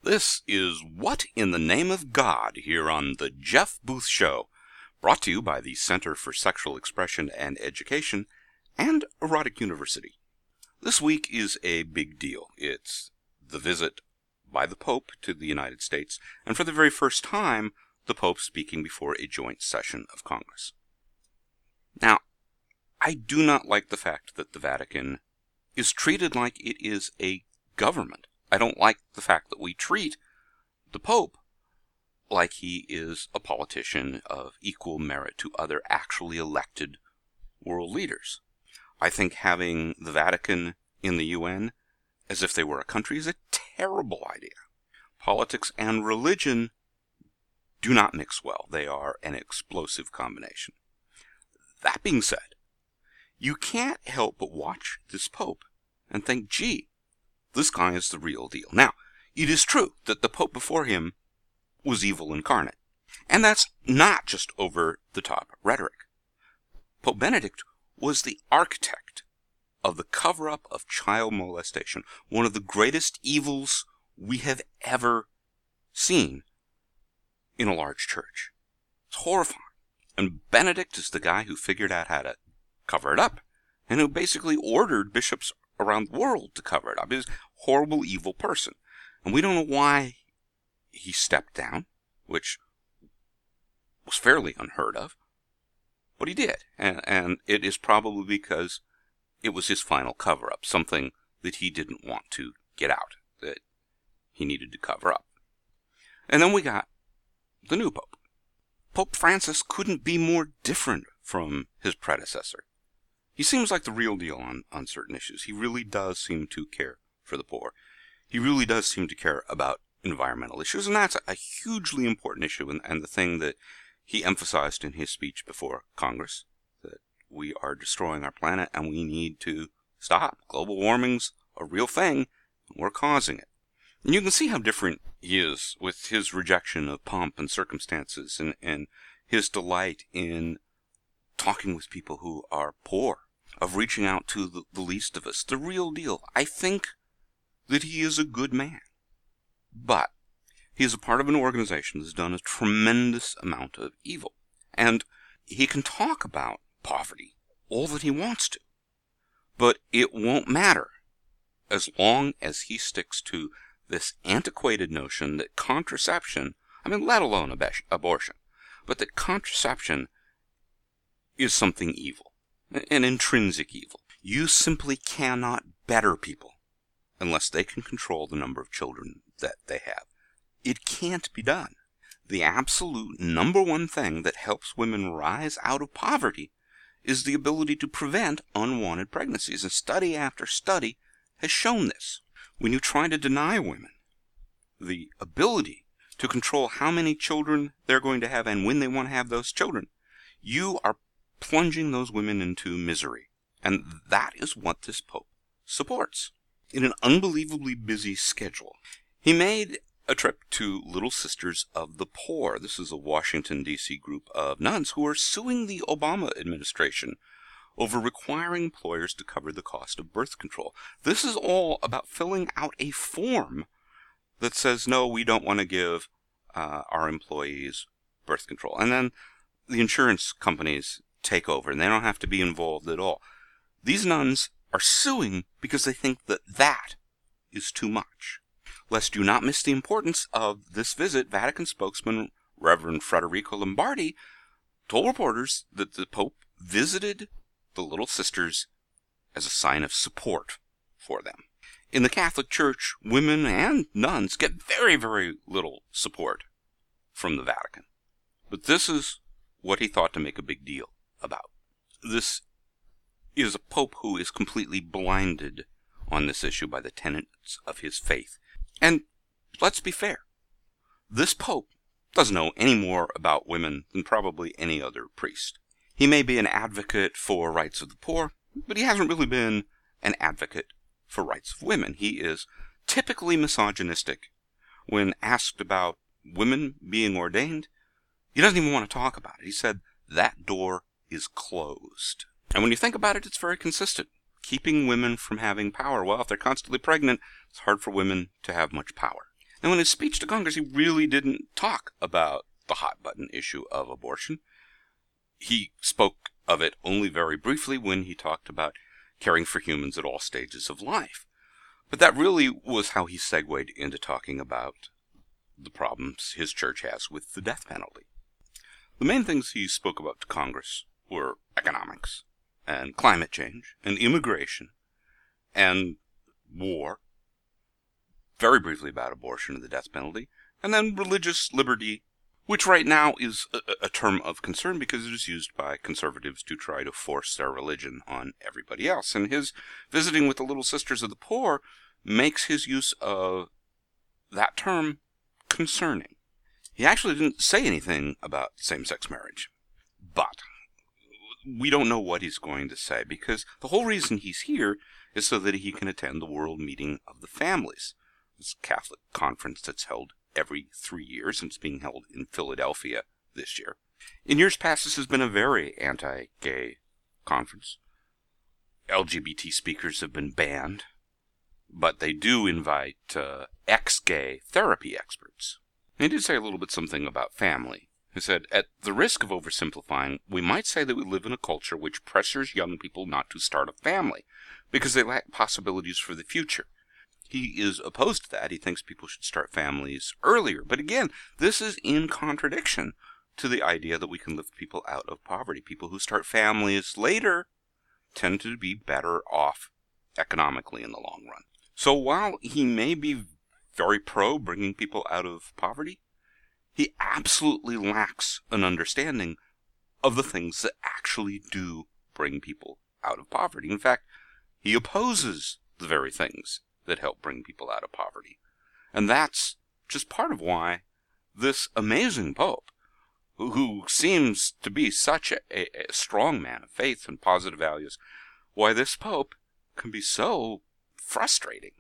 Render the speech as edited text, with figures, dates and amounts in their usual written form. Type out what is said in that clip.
This is What in the Name of God here on The Jeff Booth Show, brought to you by the Center for Sexual Expression and Education and Erotic University. This week is a big deal. It's the visit by the Pope to the United States, and for the very first time, the Pope speaking before a joint session of Congress. Now, I do not like the fact that the Vatican is treated like it is a government. I don't like the fact that we treat the Pope like he is a politician of equal merit to other actually elected world leaders. I think having the Vatican in the UN as if they were a country is a terrible idea. Politics and religion do not mix well. They are an explosive combination. That being said, you can't help but watch this Pope and think, gee, this guy is the real deal. Now, it is true that the Pope before him was evil incarnate. And that's not just over-the-top rhetoric. Pope Benedict was the architect of the cover-up of child molestation, one of the greatest evils we have ever seen in a large church. It's horrifying. And Benedict is the guy who figured out how to cover it up, and who basically ordered bishops around the world to cover it up. He's a horrible, evil person. And we don't know why he stepped down, which was fairly unheard of, but he did. And it is probably because it was his final cover-up, something that he didn't want to get out, that he needed to cover up. And then we got the new Pope. Pope Francis couldn't be more different from his predecessor. He seems like the real deal on certain issues. He really does seem to care for the poor. He really does seem to care about environmental issues, and that's a hugely important issue, and the thing that he emphasized in his speech before Congress, that we are destroying our planet and we need to stop. Global warming's a real thing, and we're causing it. And you can see how different he is with his rejection of pomp and circumstances and his delight in talking with people who are poor, of reaching out to the least of us, the real deal. I think that he is a good man. But he is a part of an organization that's done a tremendous amount of evil. And he can talk about poverty all that he wants to. But it won't matter as long as he sticks to this antiquated notion that contraception, let alone abortion, but that contraception is something evil, an intrinsic evil. You simply cannot better people unless they can control the number of children that they have. It can't be done. The absolute number one thing that helps women rise out of poverty is the ability to prevent unwanted pregnancies, and study after study has shown this. When you try to deny women the ability to control how many children they're going to have and when they want to have those children, you are plunging those women into misery. And that is what this Pope supports. In an unbelievably busy schedule, he made a trip to Little Sisters of the Poor. This is a Washington, D.C. group of nuns who are suing the Obama administration over requiring employers to cover the cost of birth control. This is all about filling out a form that says, no, we don't want to give our employees birth control. And then the insurance companies take over, and they don't have to be involved at all. These nuns are suing because they think that that is too much. Lest you not miss the importance of this visit, Vatican spokesman Reverend Federico Lombardi told reporters that the Pope visited the Little Sisters as a sign of support for them. In the Catholic Church, women and nuns get very, very little support from the Vatican. But this is what he thought to make a big deal about. This is a Pope who is completely blinded on this issue by the tenets of his faith. And let's be fair, this Pope doesn't know any more about women than probably any other priest. He may be an advocate for rights of the poor, but he hasn't really been an advocate for rights of women. He is typically misogynistic. When asked about women being ordained, he doesn't even want to talk about it. He said, that door is closed. And when you think about it, it's very consistent. Keeping women from having power. Well, if they're constantly pregnant, it's hard for women to have much power. Now, in his speech to Congress, he really didn't talk about the hot-button issue of abortion. He spoke of it only very briefly when he talked about caring for humans at all stages of life. But that really was how he segued into talking about the problems his church has with the death penalty. The main things he spoke about to Congress were economics, and climate change, and immigration, and war, very briefly about abortion and the death penalty, and then religious liberty, which right now is a term of concern because it is used by conservatives to try to force their religion on everybody else. And his visiting with the Little Sisters of the Poor makes his use of that term concerning. He actually didn't say anything about same-sex marriage. But we don't know what he's going to say, because the whole reason he's here is so that he can attend the World Meeting of the Families, this Catholic conference that's held every 3 years, and it's being held in Philadelphia this year. In years past, this has been a very anti-gay conference. LGBT speakers have been banned, but they do invite ex-gay therapy experts. He did say a little bit something about family. He said, at the risk of oversimplifying, we might say that we live in a culture which pressures young people not to start a family because they lack possibilities for the future. He is opposed to that. He thinks people should start families earlier. But again, this is in contradiction to the idea that we can lift people out of poverty. People who start families later tend to be better off economically in the long run. So while he may be very pro bringing people out of poverty, he absolutely lacks an understanding of the things that actually do bring people out of poverty. In fact, he opposes the very things that help bring people out of poverty. And that's just part of why this amazing Pope, who seems to be such a strong man of faith and positive values, why this Pope can be so frustrating.